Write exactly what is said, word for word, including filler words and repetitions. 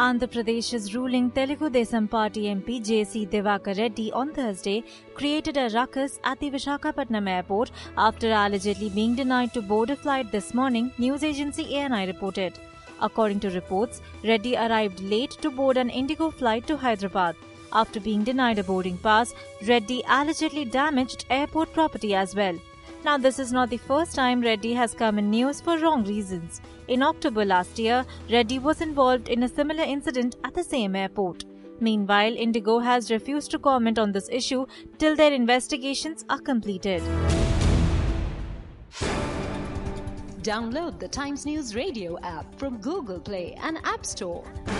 Andhra Pradesh's ruling Telugu Desam Party M P J C Divakar Reddy on Thursday created a ruckus at the Visakhapatnam airport after allegedly being denied to board a flight this morning, news agency A N I reported. According to reports, Reddy arrived late to board an Indigo flight to Hyderabad. After being denied a boarding pass, Reddy allegedly damaged airport property as well. Now, this is not the first time Reddy has come in news for wrong reasons. In October last year, Reddy was involved in a similar incident at the same airport. Meanwhile, Indigo has refused to comment on this issue till their investigations are completed. Download the Times News Radio app from Google Play and App Store.